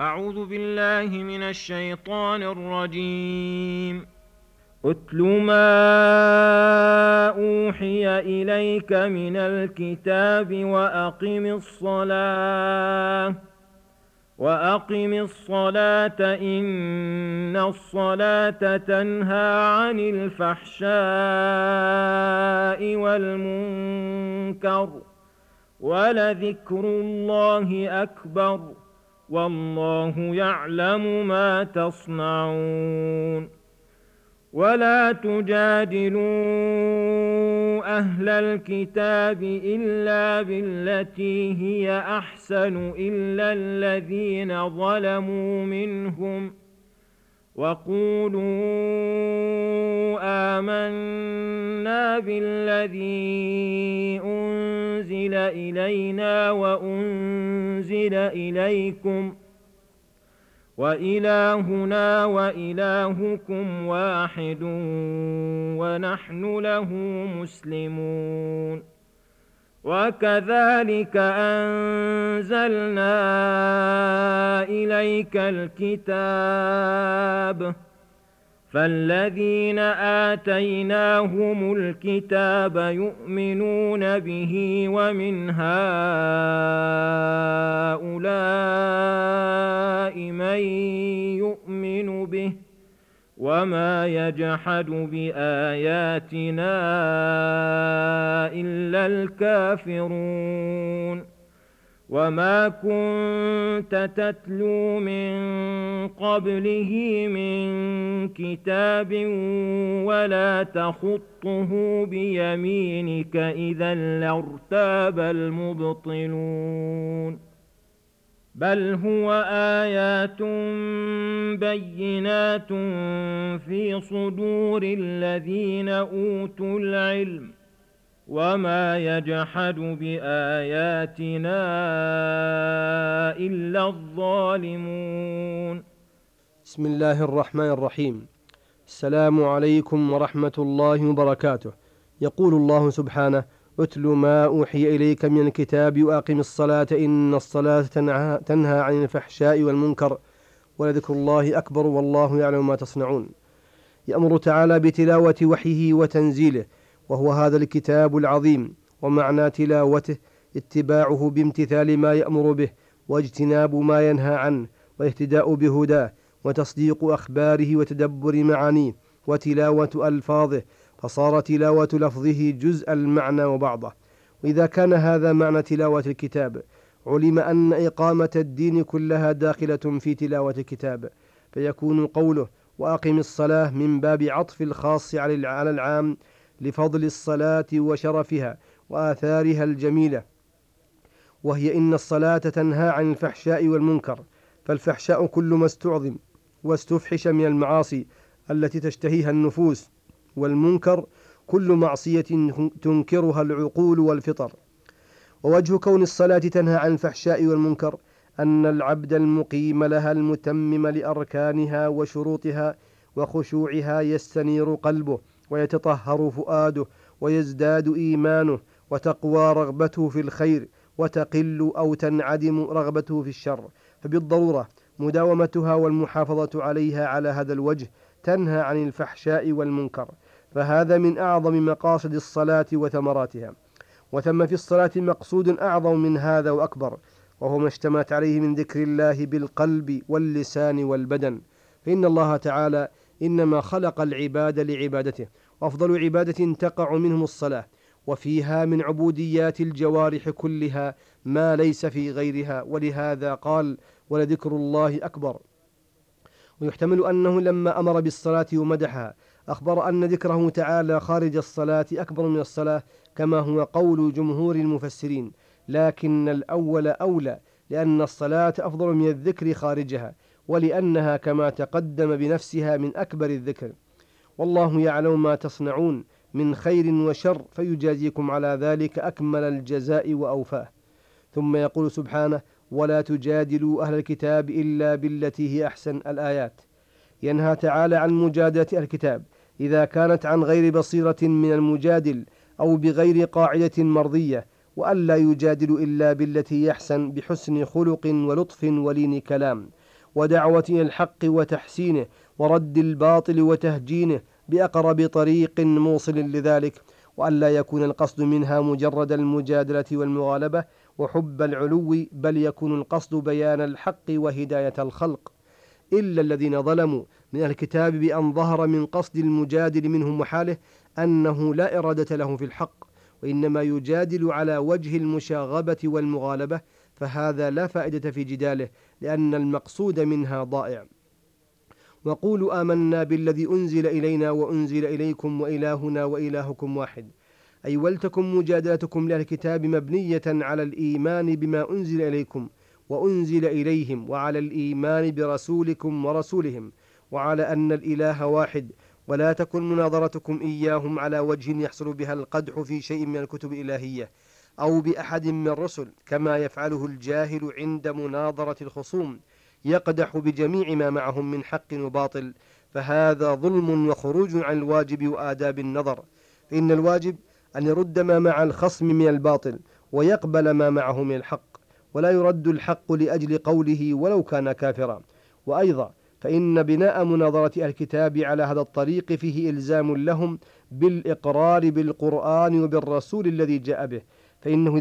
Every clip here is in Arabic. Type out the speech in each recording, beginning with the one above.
أعوذ بالله من الشيطان الرجيم. أتل ما أوحي إليك من الكتاب وأقم الصلاة إن الصلاة تنهى عن الفحشاء والمنكر ولذكر الله أكبر والله يعلم ما تصنعون. ولا تجادلوا أهل الكتاب إلا بالتي هي أحسن إلا الذين ظلموا منهم وقولوا آمنا بالذي أنزل إلينا وأنزل إليكم وإلهنا وإلهكم واحد ونحن له مسلمون. وكذلك أنزلنا إليك الكتاب فالذين آتيناهم الكتاب يؤمنون به ومن هؤلاء من يؤمن به وما يجحد بآياتنا إلا الكافرون. وما كنت تتلو من قبله من كتاب ولا تخطه بيمينك إذا لارتاب المبطلون. بل هو آيات بينات في صدور الذين أوتوا العلم وما يجحد بآياتنا إلا الظالمون. بسم الله الرحمن الرحيم. السلام عليكم ورحمة الله وبركاته. يقول الله سبحانه: أتل ما أوحي إليك من الكتاب وأقم الصلاة إن الصلاة تنهى عن الفحشاء والمنكر ولذكر الله أكبر والله يعلم ما تصنعون. يأمر تعالى بتلاوة وحيه وتنزيله، وهو هذا الكتاب العظيم، ومعنى تلاوته اتباعه بامتثال ما يأمر به واجتناب ما ينهى عنه والاهتداء بهداه وتصديق أخباره وتدبر معانيه وتلاوة ألفاظه، فصار تلاوة لفظه جزء المعنى وبعضه. وإذا كان هذا معنى تلاوة الكتاب علم أن إقامة الدين كلها داخلة في تلاوة الكتاب، فيكون قوله وأقم الصلاة من باب عطف الخاص على العام لفضل الصلاة وشرفها وآثارها الجميلة، وهي إن الصلاة تنهى عن الفحشاء والمنكر، فالفحشاء كل ما استعظم واستفحش من المعاصي التي تشتهيها النفوس، والمنكر كل معصية تنكرها العقول والفطر. ووجه كون الصلاة تنهى عن الفحشاء والمنكر أن العبد المقيم لها المتمم لأركانها وشروطها وخشوعها يستنير قلبه ويتطهر فؤاده ويزداد إيمانه وتقوى رغبته في الخير وتقل أو تنعدم رغبته في الشر، فبالضرورة مداومتها والمحافظة عليها على هذا الوجه تنهى عن الفحشاء والمنكر، فهذا من أعظم مقاصد الصلاة وثمراتها. وثم في الصلاة مقصود أعظم من هذا وأكبر، وهو ما اشتملت عليه من ذكر الله بالقلب واللسان والبدن، فإن الله تعالى إنما خلق العباد لعبادته، وأفضل عبادة تقع منهم الصلاة، وفيها من عبوديات الجوارح كلها ما ليس في غيرها، ولهذا قال ولذكر الله أكبر. ويحتمل أنه لما أمر بالصلاة ومدحها أخبر أن ذكره تعالى خارج الصلاة أكبر من الصلاة، كما هو قول جمهور المفسرين، لكن الأول أولى، لأن الصلاة أفضل من الذكر خارجها، ولأنها كما تقدم بنفسها من أكبر الذكر. والله يعلم ما تصنعون من خير وشر فيجازيكم على ذلك أكمل الجزاء وأوفاه. ثم يقول سبحانه: ولا تجادلوا أهل الكتاب إلا بالتي هي أحسن. الآيات. ينهى تعالى عن مجادلة الكتاب إذا كانت عن غير بصيرة من المجادل أو بغير قاعدة مرضية، وألا يجادل إلا بالتي يحسن بحسن خلق ولطف ولين كلام، ودعوة إلى الحق وتحسينه، ورد الباطل وتهجينه بأقرب طريق موصل لذلك، وألا يكون القصد منها مجرد المجادلة والمغالبة وحب العلو، بل يكون القصد بيان الحق وهداية الخلق. إلا الذين ظلموا من الكتاب بأن ظهر من قصد المجادل منهم وحاله أنه لا إرادة له في الحق، وإنما يجادل على وجه المشاغبة والمغالبة، فهذا لا فائدة في جداله، لأن المقصود منها ضائع. وقولوا آمنا بالذي أنزل إلينا وأنزل إليكم وإلهنا وإلهكم واحد، أي ولتكن مجادلتكم لأهل الكتاب مبنية على الإيمان بما أنزل إليكم وأنزل إليهم، وعلى الإيمان برسولكم ورسولهم، وعلى أن الإله واحد، ولا تكن مناظرتكم إياهم على وجه يحصل بها القدح في شيء من الكتب الإلهية أو بأحد من الرسل، كما يفعله الجاهل عند مناظرة الخصوم، يقدح بجميع ما معهم من حق وباطل، فهذا ظلم وخروج عن الواجب وآداب النظر. فإن الواجب أن يرد ما مع الخصم من الباطل، ويقبل ما معه من الحق، ولا يرد الحق لأجل قوله ولو كان كافرا. وأيضا فإن بناء مناظرة الكتاب على هذا الطريق فيه إلزام لهم بالإقرار بالقرآن وبالرسول الذي جاء به، فإنه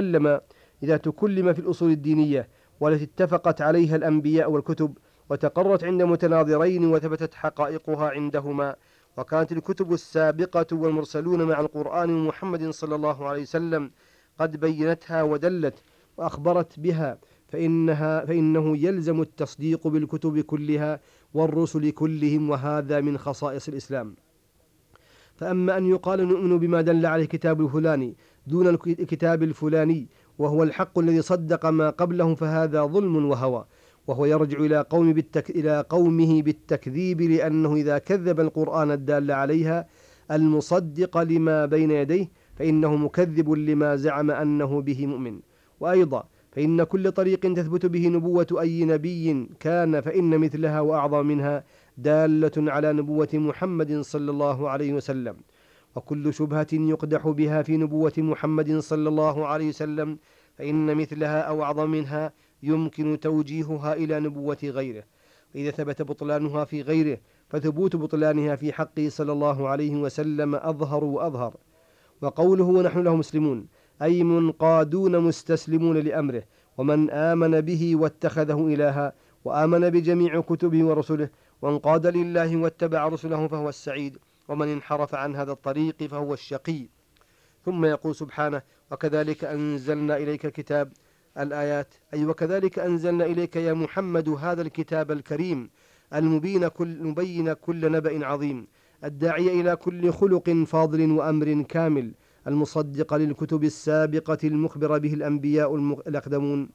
إذا تكلم في الأصول الدينية والتي اتفقت عليها الأنبياء والكتب وتقرت عند متناظرين وثبتت حقائقها عندهما، وكانت الكتب السابقة والمرسلون مع القرآن محمد صلى الله عليه وسلم قد بينتها ودلت وأخبرت بها، فإنه يلزم التصديق بالكتب كلها والرسل كلهم، وهذا من خصائص الإسلام. فأما أن يقال نؤمن بما دل عليه الكتاب الفلاني دون الكتاب الفلاني وهو الحق الذي صدق ما قبله، فهذا ظلم وهوى، وهو يرجع إلى قومه بالتكذيب، لأنه إذا كذب القرآن الدال عليها المصدق لما بين يديه فإنه مكذب لما زعم أنه به مؤمن. وأيضا فإن كل طريق تثبت به نبوة أي نبي كان فإن مثلها وأعظم منها دالة على نبوة محمد صلى الله عليه وسلم، وكل شبهة يقدح بها في نبوة محمد صلى الله عليه وسلم فإن مثلها أو أعظم منها يمكن توجيهها إلى نبوة غيره، وإذا ثبت بطلانها في غيره فثبوت بطلانها في حقه صلى الله عليه وسلم أظهر وأظهر. وقوله ونحن له مسلمون أي منقادون مستسلمون لأمره، ومن آمن به واتخذه إلها وآمن بجميع كتبه ورسله وانقاد لله واتبع رسله فهو السعيد، ومن انحرف عن هذا الطريق فهو الشقي. ثم يقول سبحانه وكذلك أنزلنا إليك الكتاب الآيات، أي وكذلك أنزلنا إليك يا محمد هذا الكتاب الكريم المبين كل نبأ عظيم، الداعي إلى كل خلق فاضل وأمر كامل، المصدق للكتب السابقة المخبر به الأنبياء الأقدمون.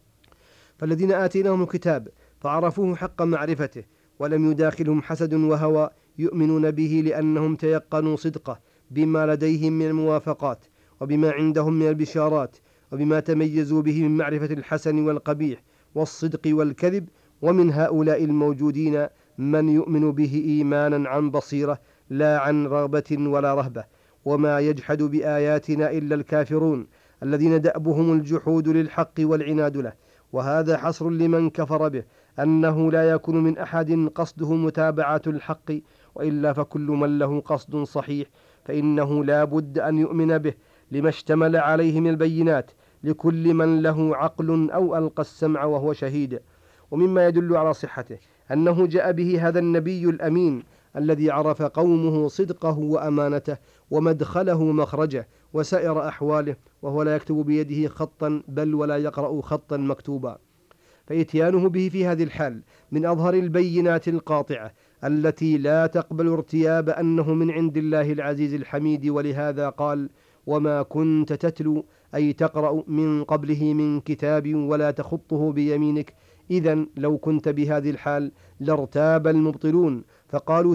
فالذين آتيناهم الكتاب فعرفوه حق معرفته ولم يداخلهم حسد وهوى يؤمنون به لأنهم تيقنوا صدقه بما لديهم من الموافقات وبما عندهم من البشارات وبما تميزوا به من معرفة الحسن والقبيح والصدق والكذب. ومن هؤلاء الموجودين من يؤمن به إيمانا عن بصيرة لا عن رغبة ولا رهبة، وما يجحد بآياتنا إلا الكافرون الذين دأبهم الجحود للحق والعناد له. وهذا حصر لمن كفر به أنه لا يكون من أحد قصده متابعة الحق، وإلا فكل من له قصد صحيح فإنه لا بد أن يؤمن به لما اشتمل عليه من البينات لكل من له عقل أو ألقى السمع وهو شهيد. ومما يدل على صحته أنه جاء به هذا النبي الأمين الذي عرف قومه صدقه وأمانته ومدخله مخرجه وسائر أحواله، وهو لا يكتب بيده خطا بل ولا يقرأ خطا مكتوبا، فإتيانه به في هذه الحال من أظهر البينات القاطعة التي لا تقبل ارتياب أنه من عند الله العزيز الحميد. ولهذا قال وما كنت تتلو أي تقرأ من قبله من كتاب ولا تخطه بيمينك، إذن لو كنت بهذه الحال لارتاب المبطلون فقالوا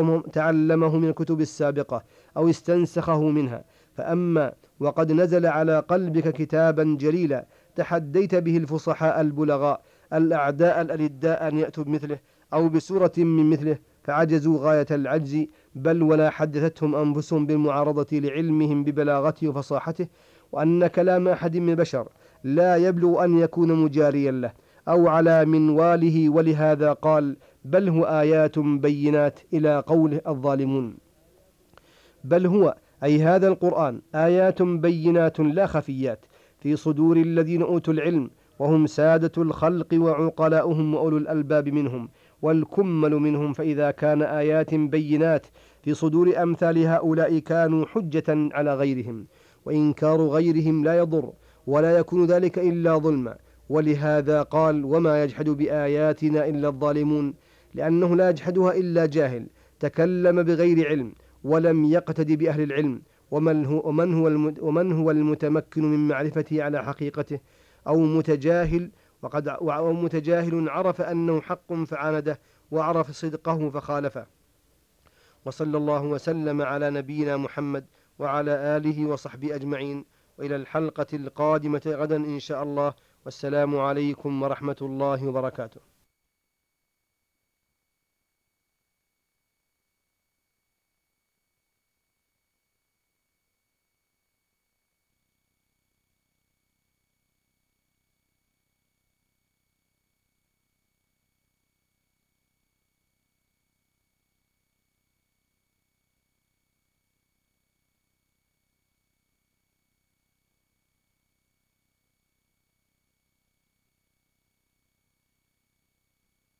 تعلمه من الكتب السابقة أو استنسخه منها. فأما وقد نزل على قلبك كتابا جليلا تحديت به الفصحاء البلغاء الأعداء الألداء أن يأتوا بمثله أو بسورة من مثله فعجزوا غاية العجز، بل ولا حدثتهم أنفسهم بالمعارضة لعلمهم ببلاغته وفصاحته، وأن كلام أحد من البشر لا يبلغ أن يكون مجاريا له أو على منواله، ولهذا قال بل هو آيات بينات إلى قوله الظالمون. بل هو أي هذا القرآن آيات بينات لا خفيات في صدور الذين أوتوا العلم، وهم سادة الخلق وعقلاؤهم وأولو الألباب منهم والكمل منهم. فإذا كان آيات بينات في صدور أمثال هؤلاء كانوا حجة على غيرهم، وإنكار غيرهم لا يضر ولا يكون ذلك إلا ظلما. ولهذا قال وما يجحد بآياتنا إلا الظالمون، لأنه لا يجحدها إلا جاهل تكلم بغير علم ولم يقتد بأهل العلم، ومن هو المتمكن من معرفته على حقيقته، أو متجاهل عرف أنه حق فعانده وعرف صدقه فخالفه. وصلى الله وسلم على نبينا محمد وعلى آله وصحبه أجمعين، وإلى الحلقة القادمة غدا إن شاء الله، والسلام عليكم ورحمة الله وبركاته.